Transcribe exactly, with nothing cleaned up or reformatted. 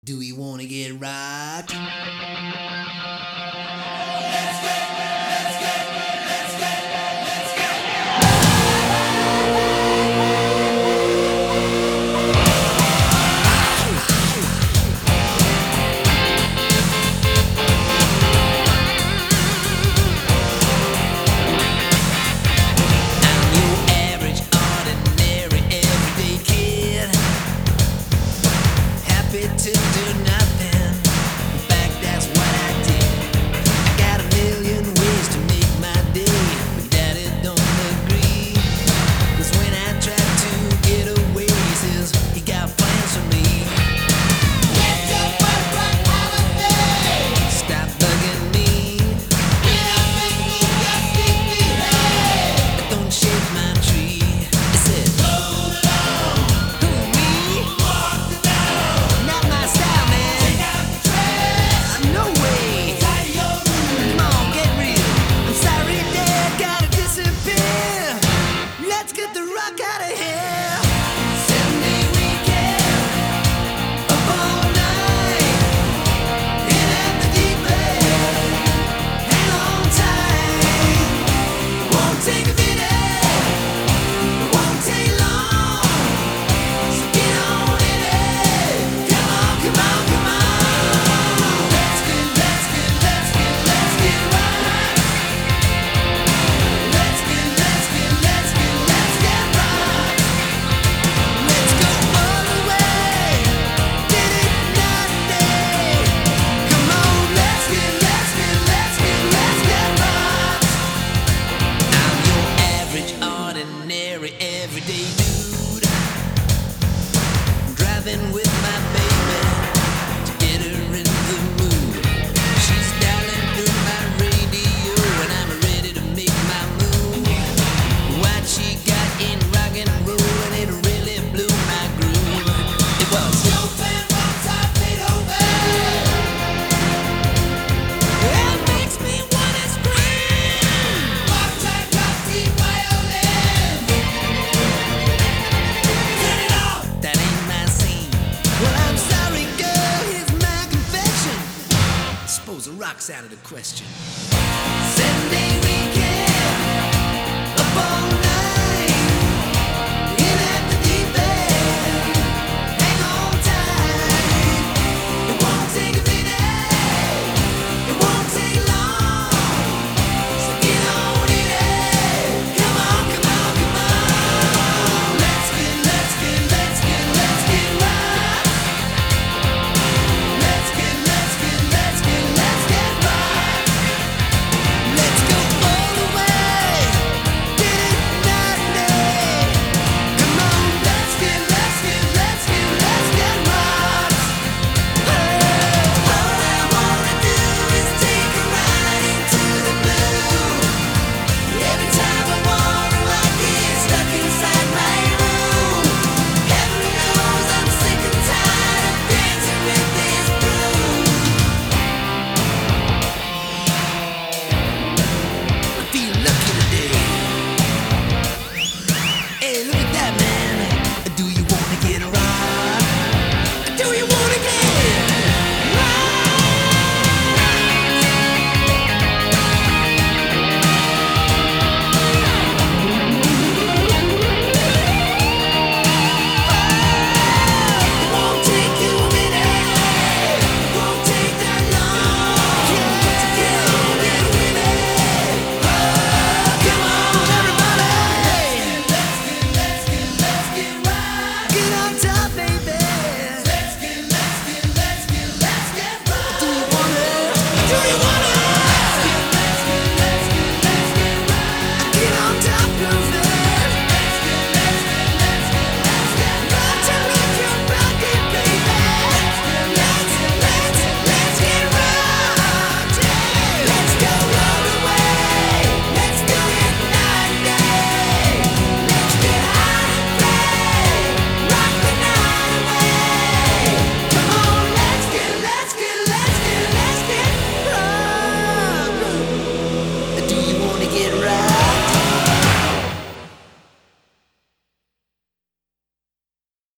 Do we wanna get rocked? To do nothing, in fact that's what I did. I got a million ways to make my day, but daddy don't agree. Cause when I try to get away, he says he got plans for me. Get your butt right out of there. Stop bugging me. When I make me your sleepy head, don't shake my tree. It said roll along. Who, me? Walk the down. Not my style, man. Take out the trash. No way. Tie your room. Come on, get real. I'm sorry, Dad, gotta disappear. Let's get the rock out of here. Sunday weekend, up all night, in at the deep end. Hang on tight. Won't take a minute. Won't take long. So get on in it. Come on, come on, come on. Let's get, let's get, let's get, let's get right. Let's get, let's get, let's get, let's get right. Let's go all the way. Did it not day. Come on, let's get, let's get, let's get, let's get right. I'm your average, ordinary, everyday dude. Driving with my baby to get her in the mood. She's dialing through my radio and I'm ready to make my move. What she got in rock and roll and it really blew my groove. It was Chopin, Mozart, Beethoven. It makes me wanna scream. Mozart, Rossi, violin. Turn it off. That ain't my scene. Well, I'm sorry, girl. Here's my confession. Suppose the rock's out of the question. Sunday weekend, up all night.